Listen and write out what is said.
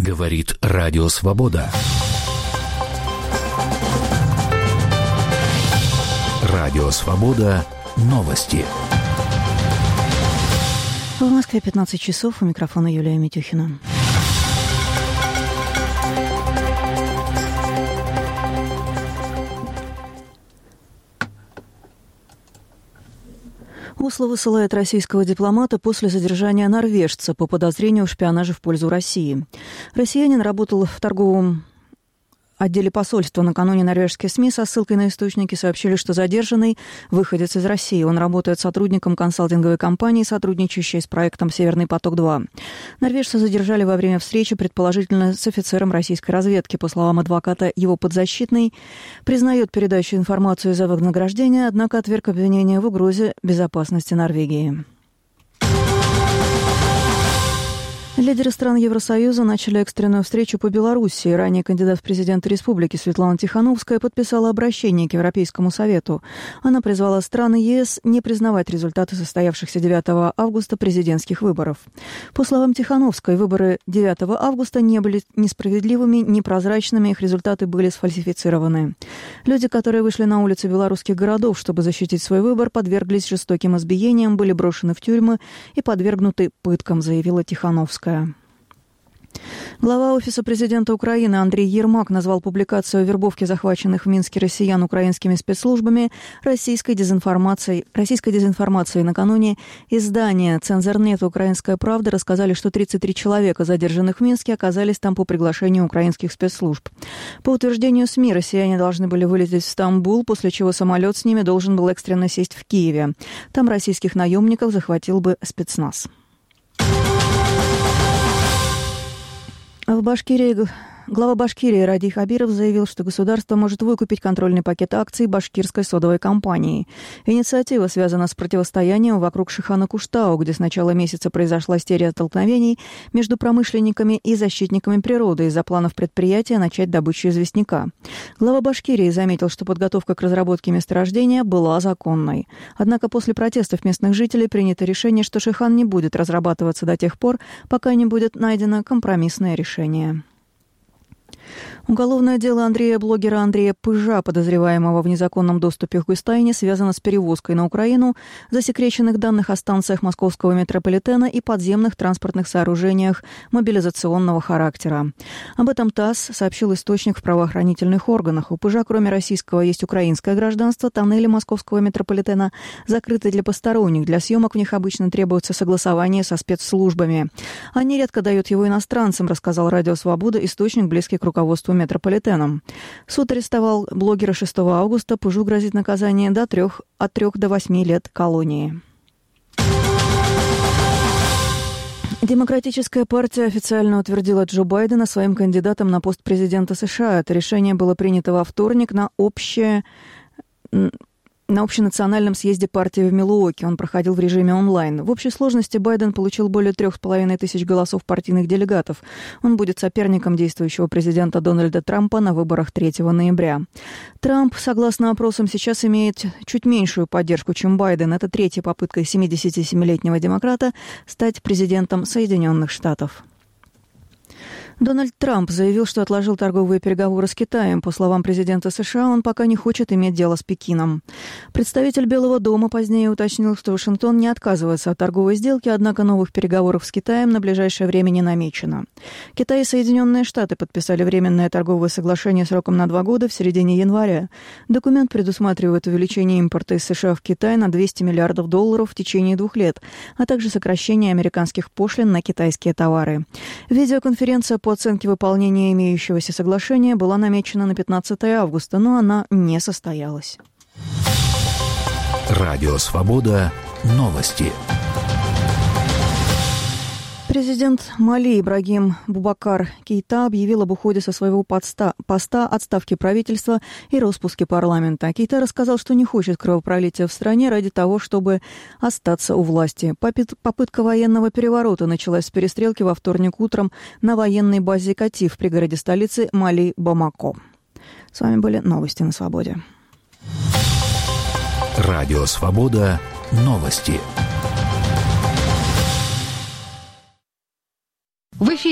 Говорит Радио Свобода. Радио Свобода. Новости. В Москве 15 часов. У микрофона Юлия Митюхина. Осло высылает российского дипломата после задержания норвежца по подозрению в шпионаже в пользу России. Россиянин работал в торговом отделе посольства. Накануне норвежские СМИ со ссылкой на источники сообщили, что задержанный выходец из России. Он работает сотрудником консалтинговой компании, сотрудничающей с проектом «Северный поток-2». Норвежца задержали во время встречи, предположительно, с офицером российской разведки. По словам адвоката, его подзащитный признает передачу информации за вознаграждение, однако отверг обвинение в угрозе безопасности Норвегии. Лидеры стран Евросоюза начали экстренную встречу по Белоруссии. Ранее кандидат в президенты республики Светлана Тихановская подписала обращение к Европейскому Совету. Она призвала страны ЕС не признавать результаты состоявшихся 9 августа президентских выборов. По словам Тихановской, выборы 9 августа не были несправедливыми, непрозрачными, их результаты были сфальсифицированы. Люди, которые вышли на улицы белорусских городов, чтобы защитить свой выбор, подверглись жестоким избиениям, были брошены в тюрьмы и подвергнуты пыткам, заявила Тихановская. Глава Офиса президента Украины Андрей Ермак назвал публикацию о вербовке захваченных в Минске россиян украинскими спецслужбами российской дезинформацией. Накануне издания «Цензорнет» и «Украинская правда» рассказали, что 33 человека, задержанных в Минске, оказались там по приглашению украинских спецслужб. По утверждению СМИ, россияне должны были вылететь в Стамбул, после чего самолет с ними должен был экстренно сесть в Киеве. Там российских наемников захватил бы спецназ. В Башкирии глава Башкирии Ради Хабиров заявил, что государство может выкупить контрольный пакет акций башкирской содовой компании. Инициатива связана с противостоянием вокруг Шихана-Куштау, где с начала месяца произошла серия столкновений между промышленниками и защитниками природы из-за планов предприятия начать добычу известняка. Глава Башкирии заметил, что подготовка к разработке месторождения была законной. Однако после протестов местных жителей принято решение, что Шихан не будет разрабатываться до тех пор, пока не будет найдено компромиссное решение. Уголовное дело блогера Андрея Пыжа, подозреваемого в незаконном доступе к Гостайне, связано с перевозкой на Украину засекреченных данных о станциях московского метрополитена и подземных транспортных сооружениях мобилизационного характера. Об этом ТАСС сообщил источник в правоохранительных органах. У Пыжа, кроме российского, есть украинское гражданство. Тоннели московского метрополитена закрыты для посторонних. Для съемок в них обычно требуется согласование со спецслужбами. Они редко дают его иностранцам, рассказал Радио Свобода источник, близкий к руководству метрополитеном. Суд арестовал блогера 6 августа. Пыжу грозит наказание от 3 до 8 лет колонии. Демократическая партия официально утвердила Джо Байдена своим кандидатом на пост президента США. Это решение было принято во вторник на общенациональном съезде партии в Милуоки. Он проходил в режиме онлайн. В общей сложности Байден получил более 3500 голосов партийных делегатов. Он будет соперником действующего президента Дональда Трампа на выборах 3 ноября. Трамп, согласно опросам, сейчас имеет чуть меньшую поддержку, чем Байден. Это третья попытка 77-летнего демократа стать президентом Соединенных Штатов. Дональд Трамп заявил, что отложил торговые переговоры с Китаем. По словам президента США, он пока не хочет иметь дело с Пекином. Представитель Белого дома позднее уточнил, что Вашингтон не отказывается от торговой сделки, однако новых переговоров с Китаем на ближайшее время не намечено. Китай и Соединенные Штаты подписали временное торговое соглашение сроком на 2 года в середине января. Документ предусматривает увеличение импорта из США в Китай на $200 миллиардов в течение 2 лет, а также сокращение американских пошлин на китайские товары. Видеоконференция по оценке выполнения имеющегося соглашения была намечена на 15 августа, но она не состоялась. Радио Свобода. Новости. Президент Мали Ибрагим Бубакар Кейта объявил об уходе со своего поста, отставке правительства и распуске парламента. Кейта рассказал, что не хочет кровопролития в стране ради того, чтобы остаться у власти. Попытка военного переворота началась с перестрелки во вторник утром на военной базе Кати в пригороде столицы Мали Бамако. С вами были новости на Свободе. Радио Свобода. Новости. В эфире